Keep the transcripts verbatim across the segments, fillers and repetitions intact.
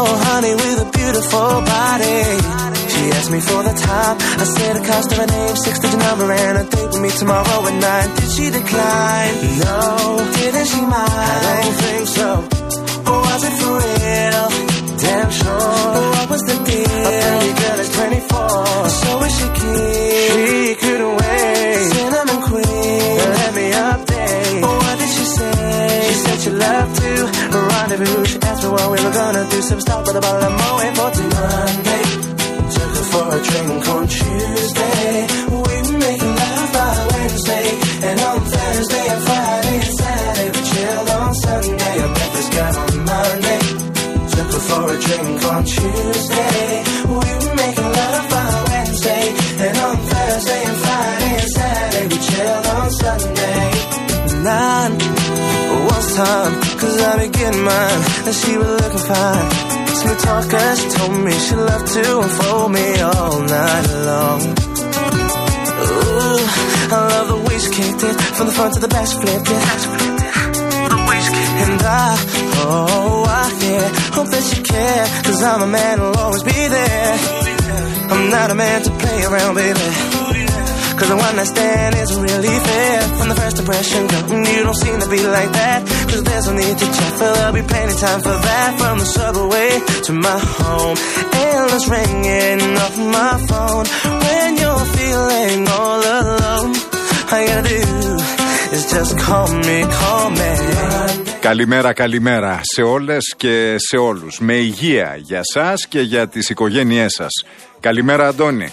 honey with a beautiful body. She asked me for the time. I said the cost of her name, six-digit number, and a date with me tomorrow at nine. Did she decline? No. Didn't she mind? I don't think so. Or was it for real? Damn sure. What was the deal? A pretty girl is twenty-four. So is she keen? She couldn't wait. Cinnamon queen, let me update. What did she say? She said she loved to rendezvous. She asked me what we were gonna do. Some stop with a bottle of Moet for Monday. Took her for a drink on Tuesday. We were making love by Wednesday. And on Thursday and Friday and Saturday we chilled on Sunday. I met this girl on Monday. Took her for a drink on Tuesday. We were making love by Wednesday. And on Thursday and Friday and Saturday we chilled on Sunday. Nine was time, cause I be getting mine. And she was looking fine. Smooth talker, she told me she loved to unfold me all night long. Ooh, I love the way she kicked it. From the front to the back she flipped it. The way she kicked it. And I, oh, I, yeah, hope that you care. Cause I'm a man who'll always be there. I'm not a man to play around, baby. Cause the one night stand isn't really fair. From the first impression, girl, you don't seem to be like that. Cause there's no need to chat, for there'll be plenty time for that. From the subway to my home, endless ringing off my phone. When you're feeling all alone, all you gotta do is just call me, call me. Καλημέρα, καλημέρα σε όλες και σε όλους. Με υγεία για σας και για τις οικογένειές σας. Καλημέρα, Αντώνη.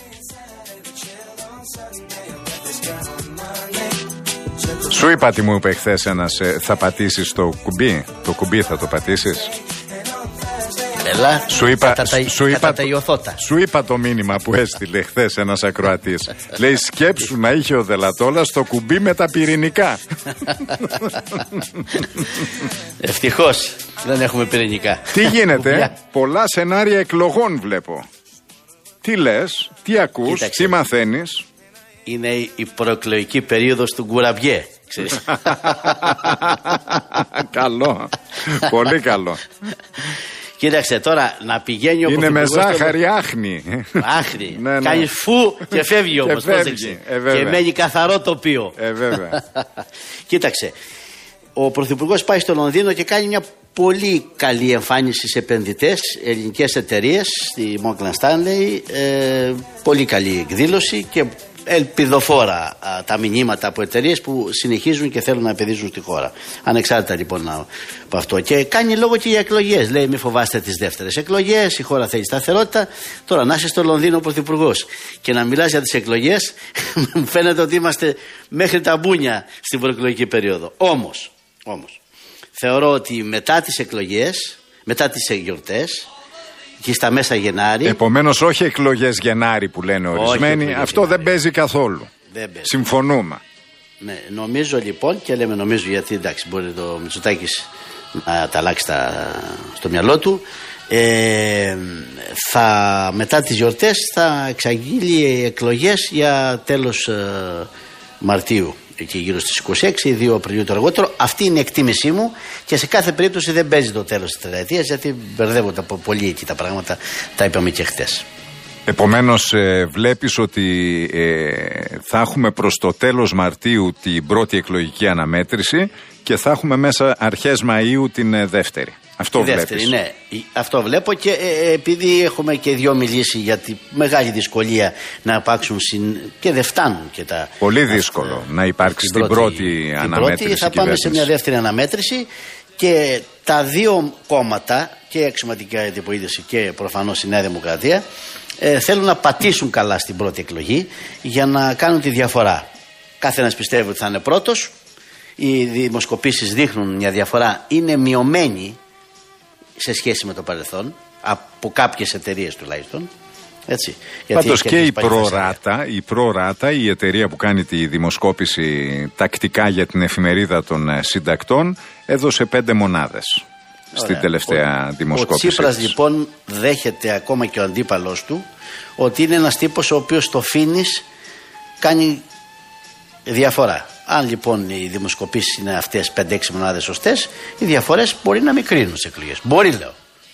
Σου είπα τι μου είπε χθες ένας, ε, θα πατήσεις το κουμπί. Το κουμπί θα το πατήσεις. Έλα, σου είπα, κατά τα, σου, είπα, τα ιωθώτα. Σου είπα το μήνυμα που έστειλε χθες ένας ακροατής. Λέει, σκέψου να είχε ο Δελατόλας το κουμπί με τα πυρηνικά. Ευτυχώς δεν έχουμε πυρηνικά. Τι γίνεται, πολλά σενάρια εκλογών βλέπω. Τι λες, τι ακούς, κοίταξε, τι μαθαίνεις. Είναι η προεκλογική περίοδος του Γκουραμπιέ. Καλό, πολύ καλό. Κοίταξε τώρα να πηγαίνει ο είναι με ζάχαρη στο... άχνη. Άχνη. Ναι, ναι. Κάνει φου και φεύγει όμως. Και, φεύγει, ε, και μένει καθαρό τοπίο. Ε, βέβαια. Κοίταξε. Ο Πρωθυπουργός πάει στο Λονδίνο και κάνει μια πολύ καλή εμφάνιση σε επενδυτές, ελληνικές εταιρείες, στη Morgan Stanley. Ε, πολύ καλή εκδήλωση και ελπιδοφόρα α, τα μηνύματα από εταιρείες που συνεχίζουν και θέλουν να επενδύσουν στη χώρα. Ανεξάρτητα λοιπόν από αυτό. Και κάνει λόγο και για εκλογές. Λέει, μην φοβάστε τις δεύτερες εκλογές, η χώρα θέλει σταθερότητα. Τώρα να είσαι στο Λονδίνο ο Πρωθυπουργός και να μιλάς για τις εκλογές, μου φαίνεται ότι είμαστε μέχρι τα μπούνια στην προεκλογική περίοδο. Όμως, όμως, θεωρώ ότι μετά τις εκλογές, μετά τις γιορτές, και στα μέσα Γενάρη. Επομένως, όχι εκλογές Γενάρη που λένε ορισμένοι. Αυτό Γενάρη. Δεν παίζει καθόλου. Δεν παίζει. Συμφωνούμε. Ναι, νομίζω λοιπόν, και λέμε νομίζω γιατί εντάξει, μπορεί το Μητσοτάκης να τα αλλάξει τα, στο μυαλό του. Ε, θα, μετά τις γιορτές θα εξαγγείλει εκλογές για τέλος ε, Μαρτίου. Εκεί γύρω στις είκοσι έξι ή δύο Απριλίου το αργότερο. Αυτή είναι η εκτίμησή μου και σε κάθε περίπτωση δεν παίζει το τέλος της τετραετίας, γιατί μπερδεύονται από πολύ εκεί τα πράγματα, τα είπαμε και χτες. Επομένως ε, βλέπεις ότι ε, θα έχουμε προς το τέλος Μαρτίου την πρώτη εκλογική αναμέτρηση και θα έχουμε μέσα αρχές Μαΐου την ε, δεύτερη. Αυτό δεύτερη, ναι, αυτό βλέπω και ε, επειδή έχουμε και δυο μιλήσει για τη μεγάλη δυσκολία να υπάρξουν συν, και δεν φτάνουν και τα... Πολύ δύσκολο α, να υπάρξει στην πρώτη, πρώτη την αναμέτρηση. Πρώτη, θα πάμε σε μια δεύτερη αναμέτρηση και τα δύο κόμματα, και η Αξιωματική Αντιπολίτευση και προφανώς η Νέα Δημοκρατία, ε, θέλουν να πατήσουν καλά στην πρώτη εκλογή για να κάνουν τη διαφορά. Κάθε ένας πιστεύει ότι θα είναι πρώτος. Οι δημοσκοπήσεις δείχνουν μια διαφορά, είναι μειωμένη σε σχέση με το παρελθόν, από κάποιες εταιρείες τουλάχιστον. Έτσι. Πάντως και, και η προράτα, η προράτα, η εταιρεία που κάνει τη δημοσκόπηση τακτικά για την εφημερίδα των συντακτών, έδωσε πέντε μονάδες. Ωραία. Στην τελευταία ο, δημοσκόπηση. Ο Τσίπρας λοιπόν δέχεται, ακόμα και ο αντίπαλος του, ότι είναι ένας τύπος ο οποίος στο φίνις κάνει διαφορά. Αν λοιπόν οι δημοσκοπήσεις είναι αυτές πέντε έξι μονάδες σωστές, οι διαφορές μπορεί να μικρύνουν στις εκλογές. Μπορεί, λέω.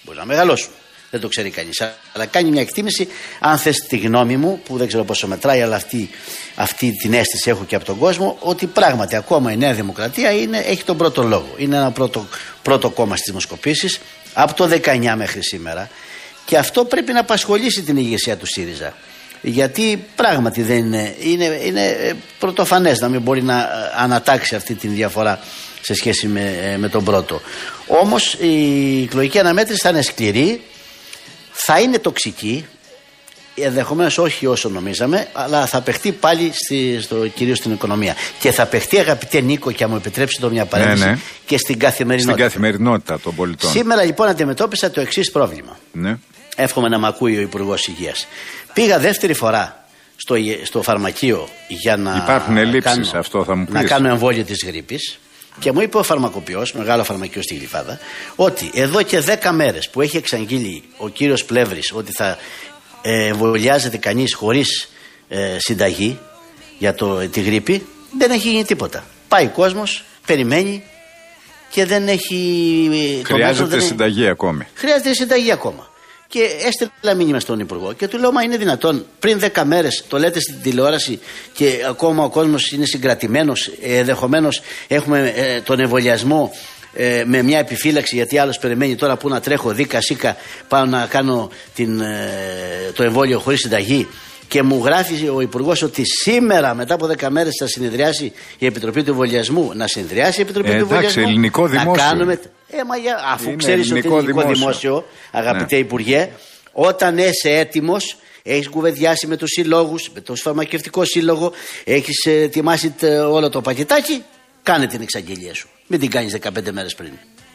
Μπορεί να μεγαλώσουν. Δεν το ξέρει κανείς. Αλλά κάνει μια εκτίμηση, αν θες τη γνώμη μου, που δεν ξέρω πόσο μετράει, αλλά αυτή, αυτή την αίσθηση έχω και από τον κόσμο, ότι πράγματι ακόμα η Νέα Δημοκρατία είναι, έχει τον πρώτο λόγο. Είναι ένα πρώτο, πρώτο κόμμα στις δημοσκοπήσεις από το δεκαεννιά μέχρι σήμερα. Και αυτό πρέπει να απασχολήσει την ηγεσία του ΣΥΡΙΖΑ. Γιατί πράγματι δεν είναι, είναι, είναι πρωτοφανές να μην μπορεί να ανατάξει αυτή τη διαφορά σε σχέση με, με τον πρώτο. Όμως η εκλογική αναμέτρηση θα είναι σκληρή, θα είναι τοξική, ενδεχομένως όχι όσο νομίζαμε, αλλά θα παιχτεί πάλι στη, στο, κυρίως στην οικονομία. Και θα παιχτεί, αγαπητέ Νίκο, και αν μου επιτρέψει το μια παρένθεση, ναι, ναι, και στην καθημερινότητα. Στην καθημερινότητα των πολιτών. Σήμερα λοιπόν αντιμετώπισα το εξής πρόβλημα. Ναι. Εύχομαι να μ' ακούει ο Υπουργός Υγείας. Πήγα δεύτερη φορά στο, στο φαρμακείο για να, υπάρχουν ελλείψεις, κάνω, αυτό θα μου πεις, να κάνω εμβόλιο της γρίπης. Και μου είπε ο φαρμακοποιός, μεγάλο φαρμακείο στη Γλυφάδα, ότι εδώ και δέκα μέρες που έχει εξαγγείλει ο κύριος Πλεύρης ότι θα ε, εμβολιάζεται κανείς χωρίς ε, συνταγή για το, τη γρίπη, δεν έχει γίνει τίποτα. Πάει ο κόσμος, περιμένει και δεν έχει... Χρειάζεται δεν συνταγή έχει... ακόμη. Χρειάζεται συνταγή ακόμα. Και έστειλα μήνυμα στον Υπουργό και του λέω: μα είναι δυνατόν πριν δέκα μέρες το λέτε στην τηλεόραση και ακόμα ο κόσμος είναι συγκρατημένος? Ενδεχομένως έχουμε ε, τον εμβολιασμό ε, με μια επιφύλαξη, γιατί άλλος περιμένει τώρα που να τρέχω δίκα σίκα, πάω να κάνω την, ε, το εμβόλιο χωρίς συνταγή. Και μου γράφει ο Υπουργός ότι σήμερα, μετά από δέκα μέρες, θα συνεδριάσει η Επιτροπή του Εμβολιασμού. Να συνεδριάσει η Επιτροπή ε, του εντάξει, Εμβολιασμού. Ελληνικό δημόσιο. Να κάνουμε. Ε, μα για, αφού ξέρεις ότι είναι ελληνικό δημόσιο, δημόσιο αγαπητέ, ναι, Υπουργέ, όταν είσαι έτοιμος, έχεις κουβεντιάσει με τους συλλόγους, με το φαρμακευτικό σύλλογο, έχεις ετοιμάσει όλο το πακετάκι, κάνε την εξαγγελία σου. Μην την κάνεις δεκαπέντε μέρες πριν.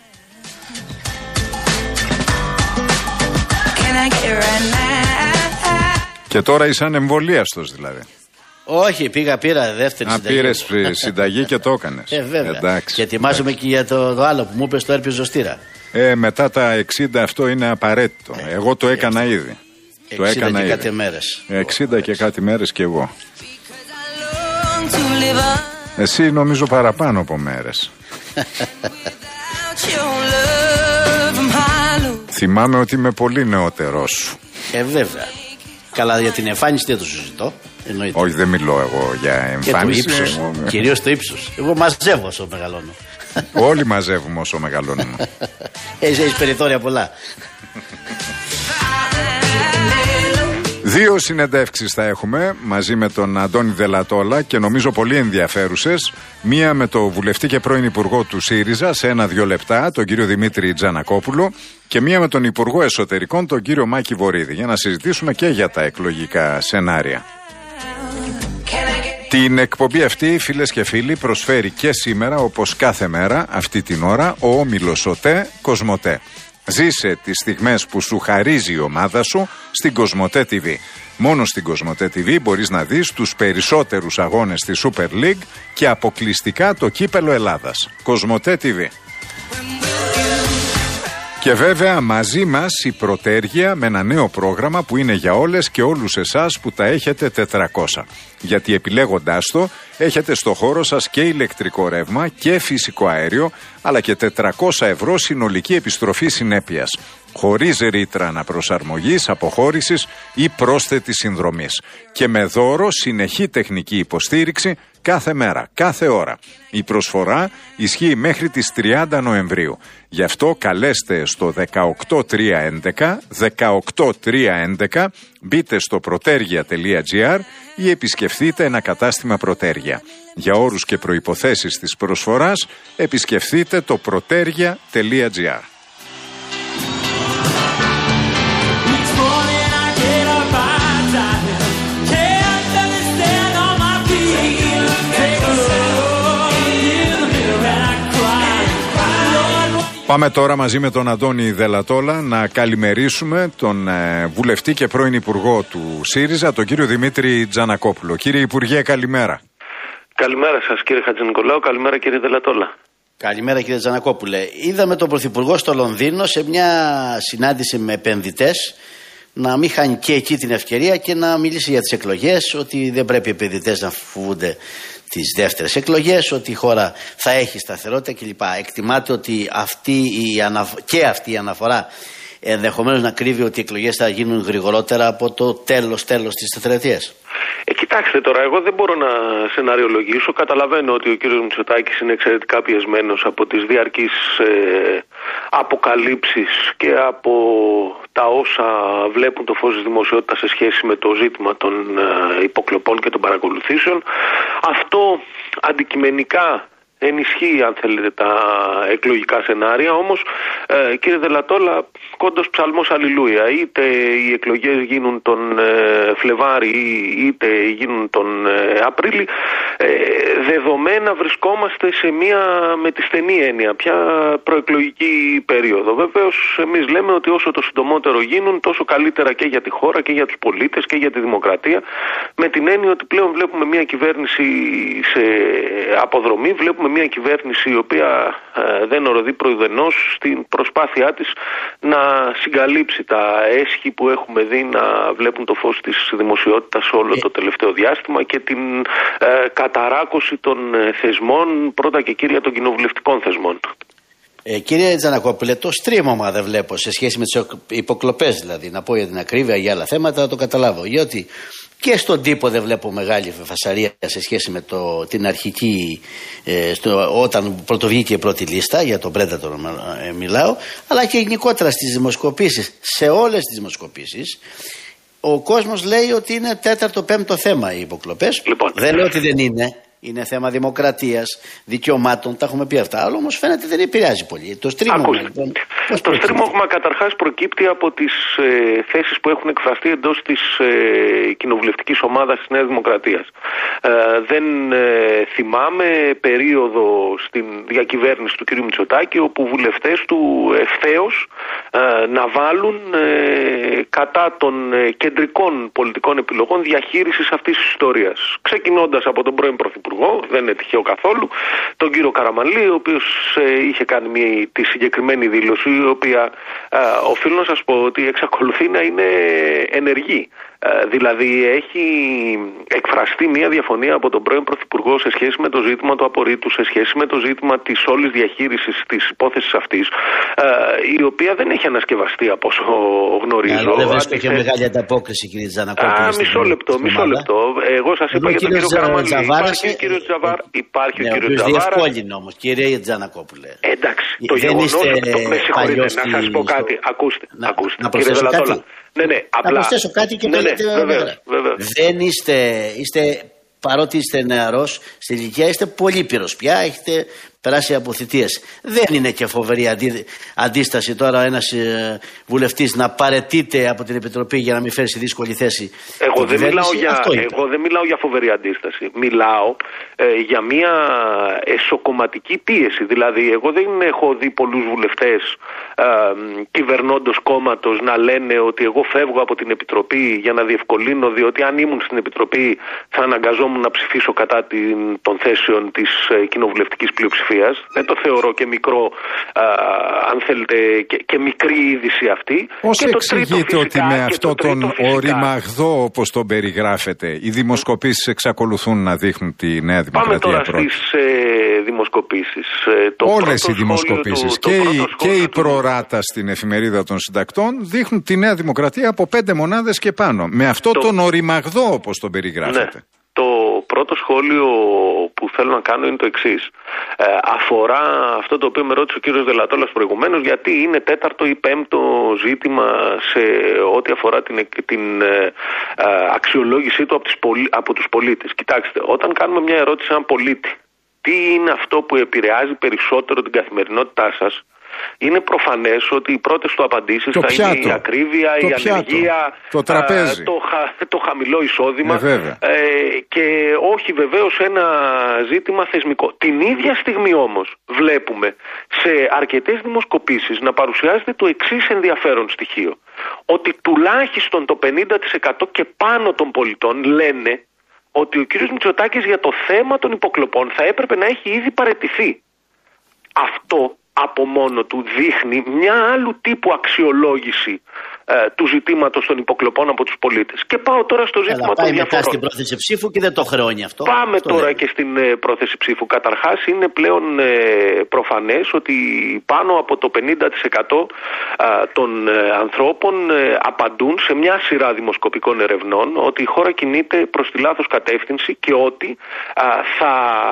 Και τώρα είσαι ανεμβολίαστος δηλαδή? Όχι, πήγα, πήρα δεύτερη Α, συνταγή. Α, πήρες συνταγή και το έκανες. Ε, βέβαια. Εντάξει, και ετοιμάζομαι και για το, το άλλο που μου είπες, το έρπης ζωστήρα. Ε, μετά τα εξήντα αυτό είναι απαραίτητο. Ε, Εγώ το έκανα ε, ήδη. Το έκανα και ήδη. Κάτι μέρες. εξήντα και κάτι μέρες κι εγώ. Εσύ νομίζω παραπάνω από μέρες. Θυμάμαι ότι είμαι πολύ νεότερός σου. Ε, βέβαια. Καλά, για την εμφάνιση δεν το συζητώ. Εννοείται. Όχι, δεν μιλώ εγώ για εμφάνιση. Και το ύψος, κυρίως το ύψος. Εγώ μαζεύω όσο μεγαλώνω. Όλοι μαζεύουμε όσο μεγαλώνουμε. Έχεις περιθώρια πολλά. Δύο συνεντεύξεις θα έχουμε μαζί με τον Αντώνη Δελατόλα και νομίζω πολύ ενδιαφέρουσες. Μία με το βουλευτή και πρώην υπουργό του ΣΥΡΙΖΑ σε ένα-δυο λεπτά, τον κύριο Δημήτρη Τζανακόπουλο, και μία με τον Υπουργό Εσωτερικών, τον κύριο Μάκη Βορίδη, για να συζητήσουμε και για τα εκλογικά σενάρια. Την εκπομπή αυτή, φίλες και φίλοι, προσφέρει και σήμερα, όπως κάθε μέρα, αυτή την ώρα, ο όμιλος ΟΤΕ Κοσμοτέ. Ζήσε τις στιγμές που σου χαρίζει η ομάδα σου στην Κοσμοτέ τι βι. Μόνο στην Κοσμοτέ τι βι μπορείς να δεις τους περισσότερους αγώνες στη Super League και αποκλειστικά το κύπελο Ελλάδας. Κοσμοτέ τι βι. Και βέβαια μαζί μας η Πρωτέργεια με ένα νέο πρόγραμμα που είναι για όλες και όλους εσάς που τα έχετε τετρακόσια. Γιατί επιλέγοντάς το έχετε στο χώρο σας και ηλεκτρικό ρεύμα και φυσικό αέριο, αλλά και τετρακόσια ευρώ συνολική επιστροφή συνέπειας, χωρίς ρήτρα αναπροσαρμογής, αποχώρησης ή πρόσθετης συνδρομής. Και με δώρο συνεχή τεχνική υποστήριξη κάθε μέρα, κάθε ώρα. Η προσφορά ισχύει μέχρι τις τριάντα Νοεμβρίου. Γι' αυτό καλέστε στο δεκαοκτώ τριακόσια έντεκα δεκαοκτώ τριακόσια έντεκα, μπείτε στο protergia τελεία gr ή επισκεφτείτε ένα κατάστημα Πρωτέργεια. Για όρους και προϋποθέσεις της προσφοράς επισκεφτείτε το protergia τελεία gr. Πάμε τώρα μαζί με τον Αντώνη Δελατόλα να καλημερίσουμε τον ε, βουλευτή και πρώην υπουργό του ΣΥΡΙΖΑ, τον κύριο Δημήτρη Τζανακόπουλο. Κύριε Υπουργέ, καλημέρα. Καλημέρα σας κύριε Χατζηνικολάου, καλημέρα κύριε Δελατόλα. Καλημέρα κύριε Τζανακόπουλε. Είδαμε τον Πρωθυπουργό στο Λονδίνο σε μια συνάντηση με επενδυτές να μην χάνει και εκεί την ευκαιρία και να μιλήσει για τις εκλογές, ότι δεν πρέπει οι επενδυτές να φοβούνται τις δεύτερες εκλογές, ότι η χώρα θα έχει σταθερότητα κλπ. Εκτιμάται ότι αυτή η αναφ... και αυτή η αναφορά ενδεχομένως να κρύβει ότι οι εκλογές θα γίνουν γρηγορότερα από το τέλος τέλος της τετραετίας. Ε, κοιτάξτε τώρα, εγώ δεν μπορώ να σεναριολογήσω. Καταλαβαίνω ότι ο κύριος Μητσοτάκης είναι εξαιρετικά πιεσμένος από τις διαρκείς ε, αποκαλύψεις και από τα όσα βλέπουν το φως της δημοσιότητας σε σχέση με το ζήτημα των ε, υποκλοπών και των παρακολουθήσεων. Αυτό αντικειμενικά ενισχύει, αν θέλετε, τα εκλογικά σενάρια. Όμως, ε, κύριε Δελατόλα, κόντος ψαλμός αλληλούια. Είτε οι εκλογές γίνουν τον ε, Φλεβάρι είτε γίνουν τον ε, Απρίλη, ε, δεδομένα βρισκόμαστε σε μία με τη στενή έννοια πια προεκλογική περίοδο. Βεβαίως, εμείς λέμε ότι όσο το συντομότερο γίνουν, τόσο καλύτερα και για τη χώρα και για τους πολίτες και για τη δημοκρατία. Με την έννοια ότι πλέον βλέπουμε μία κυβέρνηση σε αποδρομή, βλέπουμε μια κυβέρνηση η οποία ε, δεν οροδεί προειδενώς στην προσπάθειά της να συγκαλύψει τα έσχη που έχουμε δει να βλέπουν το φως της δημοσιότητας όλο το τελευταίο διάστημα και την ε, καταράκωση των θεσμών, πρώτα και κύρια των κοινοβουλευτικών θεσμών. Ε, κύριε Τζανακόπουλε, το στρίμωμα δεν βλέπω σε σχέση με τις υποκλοπές, δηλαδή. Να πω για την ακρίβεια, για άλλα θέματα, να το καταλάβω. Γιατί και στον τύπο δεν βλέπω μεγάλη φασαρία σε σχέση με το, την αρχική, ε, στο, όταν πρωτοβγήκε η πρώτη λίστα, για τον Predator ε, μιλάω, αλλά και γενικότερα στις δημοσκοπήσεις, σε όλες τις δημοσκοπήσεις, ο κόσμος λέει ότι είναι τέταρτο, πέμπτο θέμα οι υποκλοπές. Λοιπόν. Δεν λέω ότι δεν είναι. Είναι θέμα δημοκρατίας, δικαιωμάτων, τα έχουμε πει αυτά. Αλλά όμως φαίνεται δεν επηρεάζει πολύ. Το στρίμωγμα, λοιπόν, το στρίμωγμα καταρχάς προκύπτει από τις ε, θέσεις που έχουν εκφραστεί εντός της ε, κοινοβουλευτικής ομάδας της Νέας Δημοκρατίας. Ε, δεν ε, θυμάμαι περίοδο στην διακυβέρνηση του κ. Μητσοτάκη όπου βουλευτές του ευθέως ε, να βάλουν ε, κατά των ε, κεντρικών πολιτικών επιλογών διαχείρισης αυτής της ιστορίας. Ξεκινώντας από τον πρώην Πρωθυπουργό, δεν είναι τυχαίο καθόλου, τον κύριο Καραμανλή, ο οποίος ε, είχε κάνει μια, τη συγκεκριμένη δήλωση, η οποία ε, οφείλω να σας πω ότι εξακολουθεί να είναι ενεργή. Ε, δηλαδή έχει εκφραστεί μια διαφωνία από τον πρώην Πρωθυπουργό σε σχέση με το ζήτημα του απορρίτου, σε σχέση με το ζήτημα της όλης διαχείρισης της υπόθεσης αυτής, ε, η οποία δεν έχει ανασκευαστεί από όσο γνωρίζω. Αλλά δεν βρίσκω και μεγάλη ανταπόκριση, κύριε Τζανακόπουλε. Α, μισό λεπτό, μισό λεπτό. Εγώ σας είπα για τον κύριο Καραμανλή. Υπάρχει ο κύριος Τζαβάρ. Υπάρχει ο κύριος Τζαβάρ. Διευκόλυνε όμως, κύριε Τζανακόπουλε. Εντάξει, το γεγονός αυτό, με συγχωρείτε, να σας πω κάτι. Ακούστε, ακούστε. Να προσθέσω κάτι. Ναι, ναι, απλά. Να προσθέσω κάτι και ναι, ναι, ναι, βεβαίως, βεβαίως. Δεν είστε, είστε, παρότι είστε νεαρός, στη ηλικία είστε πολύ πυρος πια, έχετε περάσει από θητείες. Δεν είναι και φοβερή αντί, αντίσταση τώρα ένας ε, βουλευτής να παραιτείται από την Επιτροπή για να μην φέρει σε δύσκολη θέση. Εγώ δεν, μιλάω για, εγώ δεν μιλάω για φοβερή αντίσταση. Μιλάω ε, για μια εσωκομματική πίεση. Δηλαδή, εγώ δεν έχω δει πολλούς βουλευτές ε, κυβερνώντος κόμματος να λένε ότι εγώ φεύγω από την Επιτροπή για να διευκολύνω, διότι αν ήμουν στην Επιτροπή θα αναγκαζόμουν να ψηφίσω κατά την, των θέσεων της ε, κοινοβουλευτικής πλειοψηφίας. Δεν το θεωρώ και μικρό, α, αν θέλετε, και, και μικρή είδηση αυτή. Πώς και εξηγείτε ότι με αυτό το τον οριμαγδό, όπως τον περιγράφετε, οι δημοσκοπήσεις εξακολουθούν να δείχνουν τη Νέα Δημοκρατία? Πάμε τώρα στις ε, δημοσκοπήσεις. Ε, Όλες οι δημοσκοπήσεις του, και, το η, και η του... προράτα στην εφημερίδα των συντακτών δείχνουν τη Νέα Δημοκρατία από πέντε μονάδες και πάνω. Με αυτό το... τον οριμαγδό, όπως τον περιγράφετε. Ναι. Το πρώτο σχόλιο που θέλω να κάνω είναι το εξής. Ε, αφορά αυτό το οποίο με ρώτησε ο κύριος Δελατόλας προηγουμένως, γιατί είναι τέταρτο ή πέμπτο ζήτημα σε ό,τι αφορά την, την ε, αξιολόγησή του από, τις πολι, από τους πολίτες. Κοιτάξτε, όταν κάνουμε μια ερώτηση σε έναν πολίτη, τι είναι αυτό που επηρεάζει περισσότερο την καθημερινότητά σας, είναι προφανές ότι οι πρώτες του απαντήσεις θα πιάτο. είναι η ακρίβεια, το η ανεργία, το, τραπέζι. Α, το, χα, το χαμηλό εισόδημα ε, ε, και όχι βεβαίως ένα ζήτημα θεσμικό. Την ίδια στιγμή όμως βλέπουμε σε αρκετές δημοσκοπήσεις να παρουσιάζεται το εξής ενδιαφέρον στοιχείο, ότι τουλάχιστον το πενήντα τοις εκατό και πάνω των πολιτών λένε ότι ο κύριος Μητσοτάκης για το θέμα των υποκλοπών θα έπρεπε να έχει ήδη παραιτηθεί. Αυτό από μόνο του δείχνει μια άλλου τύπου αξιολόγηση ε, του ζητήματος των υποκλοπών από τους πολίτες. Και πάω τώρα στο ζήτημα των διαφορών. Πάει μετά στην πρόθεση ψήφου και δεν το χρεώνει αυτό. Πάμε αυτό τώρα λέει. και στην ε, πρόθεση ψήφου. Καταρχάς είναι πλέον ε, προφανές ότι πάνω από το πενήντα τοις εκατό ε, των ε, ανθρώπων ε, απαντούν σε μια σειρά δημοσκοπικών ερευνών ότι η χώρα κινείται προς τη λάθος κατεύθυνση και ότι ε, θα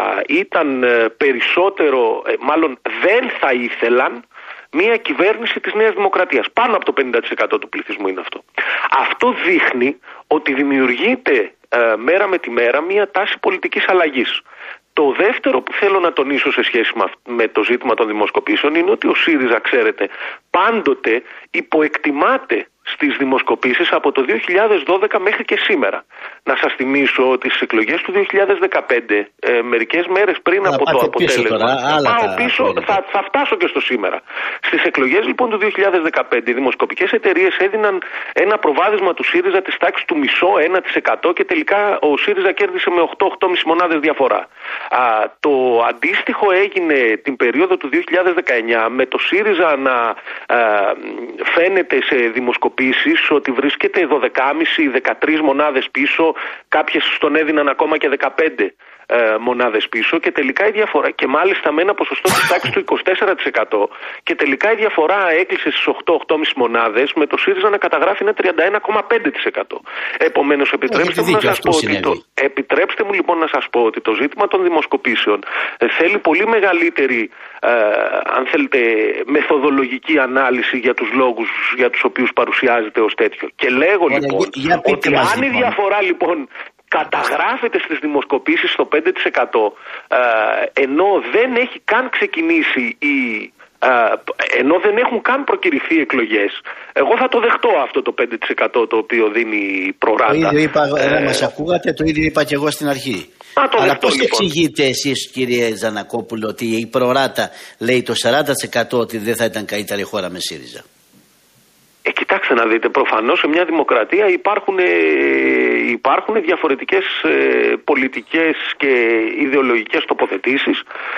ήταν ε, περισσότερο, ε, μάλλον δεν θα ήθελαν μια κυβέρνηση της Νέας Δημοκρατίας. Πάνω από το πενήντα τοις εκατό του πληθυσμού είναι αυτό. Αυτό δείχνει ότι δημιουργείται ε, μέρα με τη μέρα μια τάση πολιτικής αλλαγής. Το δεύτερο που θέλω να τονίσω σε σχέση με το ζήτημα των δημοσκοπήσεων είναι ότι ο ΣΥΡΙΖΑ, ξέρετε, πάντοτε υποεκτιμάται στις δημοσκοπήσεις από το δύο χιλιάδες δώδεκα μέχρι και σήμερα. Να σας θυμίσω ότι στις εκλογές του δύο χιλιάδες δεκαπέντε, ε, μερικές μέρες πριν να από το αποτέλεσμα, τώρα, πάω πίσω, θα, θα φτάσω και στο σήμερα. Στις εκλογές λοιπόν του δύο χιλιάδες δεκαπέντε, οι δημοσκοπικές εταιρείες έδιναν ένα προβάδισμα του ΣΥΡΙΖΑ της τάξης του μισό, ένα τοις εκατό και τελικά ο ΣΥΡΙΖΑ κέρδισε με οκτώ οκτώ κόμμα πέντε μονάδες διαφορά. Α, το αντίστοιχο έγινε την περίοδο του δύο χιλιάδες δεκαεννιά με το ΣΥΡΙΖΑ να α, φαίνεται σε δημοσκοπήσεις ότι βρίσκεται δώδεκα κόμμα πέντε δεκατρείς μονάδες πίσω, κάποιες στον έδιναν ακόμα και δεκαπέντε ε, μονάδες πίσω και τελικά η διαφορά, και μάλιστα με ένα ποσοστό της τάξης του είκοσι τέσσερα τοις εκατό, και τελικά η διαφορά έκλεισε στις οκτώ οκτώ κόμμα πέντε μονάδες με το ΣΥΡΙΖΑ να καταγράφει ένα τριάντα ένα κόμμα πέντε τοις εκατό. Επομένως επιτρέψτε μου, να σας πω ότι το, επιτρέψτε μου λοιπόν να σας πω ότι το ζήτημα των δημοσκοπήσεων ε, θέλει πολύ μεγαλύτερη ε, αν θέλετε μεθοδολογική ανάλυση για τους λόγους για τους οποίους παρουσιάζεται ως τέτοιο. Και λέγω Ωραία, λοιπόν για, για ότι αν η διαφορά λοιπόν καταγράφεται στις δημοσκοπήσεις στο πέντε τοις εκατό ε, ενώ δεν έχει καν ξεκινήσει η ε, ενώ δεν έχουν καν προκηρυχθεί εκλογές, εγώ θα το δεχτώ αυτό το πέντε τοις εκατό το οποίο δίνει η προράτα. Το ίδιο είπα, ε, μας ακούγατε, το ίδιο είπα και εγώ στην αρχή. Α, το Αλλά δεχτώ, πώς λοιπόν. εξηγείτε εσείς, κύριε Τζανακόπουλο, ότι η προράτα λέει το σαράντα τοις εκατό ότι δεν θα ήταν καλύτερη χώρα με ΣΥΡΙΖΑ? Ε, κοιτάξτε να δείτε, προφανώς σε μια δημοκρατία υπάρχουν, ε, υπάρχουν διαφορετικές ε, πολιτικές και ιδεολογικές τοποθετήσεις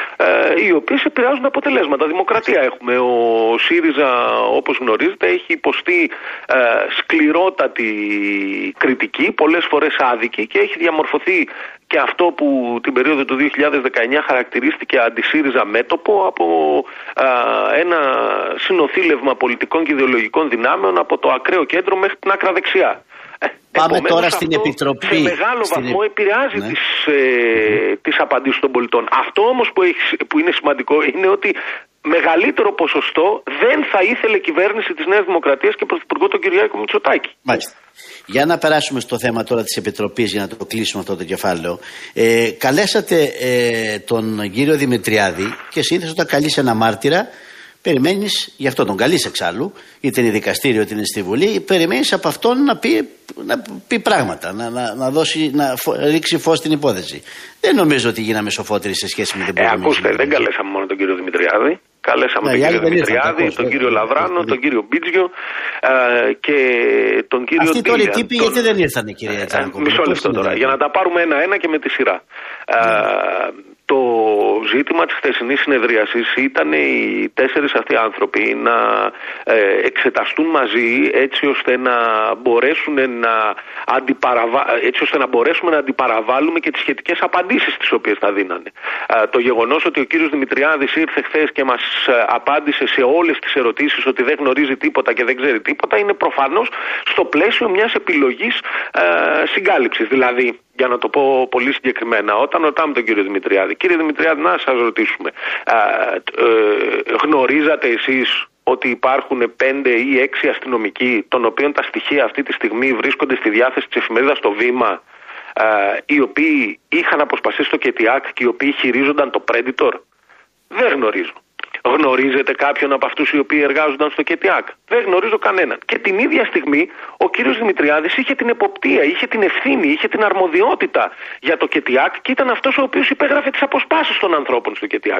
ε, οι οποίες επηρεάζουν αποτελέσματα. Δημοκρατία έχουμε. Ο ΣΥΡΙΖΑ, όπως γνωρίζετε, έχει υποστεί ε, σκληρότατη κριτική, πολλές φορές άδικη, και έχει διαμορφωθεί και αυτό που την περίοδο του δύο χιλιάδες δεκαεννιά χαρακτηρίστηκε αντισύριζα μέτωπο από α, ένα συνοθήλευμα πολιτικών και ιδεολογικών δυνάμεων από το ακραίο κέντρο μέχρι την άκρα δεξιά. Πάμε τώρα στην Επιτροπή. Σε μεγάλο στην... βαθμό επηρεάζει ναι. τις, ε, τις απαντήσεις των πολιτών. Αυτό όμως που, έχει, που είναι σημαντικό είναι ότι μεγαλύτερο ποσοστό δεν θα ήθελε κυβέρνηση της Νέας Δημοκρατίας και πρωθυπουργό τον Κυριάκο Μητσοτάκη. Μάλιστα. Για να περάσουμε στο θέμα τώρα της Επιτροπής, για να το κλείσουμε αυτό το κεφάλαιο. Ε, καλέσατε ε, τον κύριο Δημητριάδη και συνήθως όταν καλείς ένα μάρτυρα, περιμένεις, γι' αυτό τον καλείς εξάλλου, είτε είναι δικαστήριο είτε είναι στη Βουλή, περιμένεις από αυτόν να πει, να πει πράγματα, να, να, να, δώσει, να φω, ρίξει φως στην υπόθεση. Δεν νομίζω ότι γίναμε σοφότεροι σε σχέση με την προηγούμενη. Ε, ακούστε, δεν καλέσαμε μόνο τον κύριο Δημητριάδη. Καλέσαμε ναι, τον κύριο Δημητριάδη, τον δεν, κύριο Λαβράνο, τον κύριο Μπίτζιο ε, και τον κύριο Αυτοί Ντίλια. τώρα οι τύποι τον... γιατί δεν ήρθανε, κύριε Τζανακόπουλο? Μισό λεπτό τώρα, για να τα πάρουμε ένα-ένα και με τη σειρά. Ναι. Ε, το ζήτημα της χθεσινής συνεδρίασης ήταν οι τέσσερις αυτοί άνθρωποι να ε, εξεταστούν μαζί έτσι ώστε να μπορέσουν να αντιπαραβα... έτσι ώστε να μπορέσουμε να αντιπαραβάλουμε και τις σχετικές απαντήσεις τις οποίες θα δίνανε. Ε, το γεγονός ότι ο κύριος Δημητριάδης ήρθε χθες και μας απάντησε σε όλες τις ερωτήσεις ότι δεν γνωρίζει τίποτα και δεν ξέρει τίποτα είναι προφανώς στο πλαίσιο μιας επιλογής ε, συγκάλυψης. Δηλαδή, για να το πω πολύ συγκεκριμένα, όταν ρωτάμε τον κύριο Δημητριάδη, κύριε Δημητριάδη, να σας ρωτήσουμε, ε, ε, γνωρίζατε εσείς ότι υπάρχουν πέντε ή έξι αστυνομικοί, των οποίων τα στοιχεία αυτή τη στιγμή βρίσκονται στη διάθεση της εφημερίδας Το Βήμα, ε, οι οποίοι είχαν αποσπαστεί στο ΚΕΤΙΑΚ και οι οποίοι χειρίζονταν το Predator? Δεν γνωρίζω. Γνωρίζετε κάποιον από αυτούς οι οποίοι εργάζονταν στο ΚΕΤΙΑΚ? Δεν γνωρίζω κανέναν. Και την ίδια στιγμή ο κύριος Δημητριάδης είχε την εποπτεία, είχε την ευθύνη, είχε την αρμοδιότητα για το ΚΕΤΙΑΚ και ήταν αυτός ο οποίος υπέγραφε τις αποσπάσεις των ανθρώπων στο ΚΕΤΙΑΚ.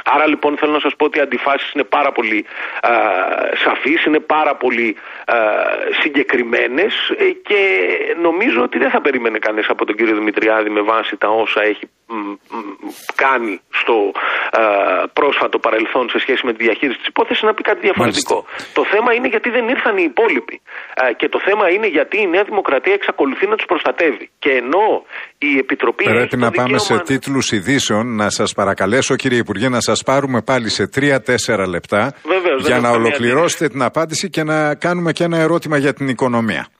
Άρα λοιπόν θέλω να σας πω ότι οι αντιφάσεις είναι πάρα πολύ α, σαφείς, είναι πάρα πολύ α, συγκεκριμένες και νομίζω ότι δεν θα περίμενε κανείς από τον κύριο Δημητριάδη με βάση τα όσα έχει μ, μ, κάνει στο α, πρόσφατο παρελθόν σε σχέση με τη διαχείριση της υπόθεσης να πει κάτι διαφορετικό. Μάλιστα. Το θέμα είναι γιατί δεν ήρθαν οι υπόλοιποι α, και το θέμα είναι γιατί η Νέα Δημοκρατία εξακολουθεί να τους προστατεύει και ενώ η Επιτροπή... Πρέπει να πάμε δικαίωμα... σε τίτλους ειδήσεων. Να σας παρακαλέσω κύριε Υπουργέ να σας πάρουμε πάλι σε τρία τέσσερα λεπτά. Βεβαίως, για να ολοκληρώσετε την απάντηση και να κάνουμε και ένα ερώτημα για την οικονομία.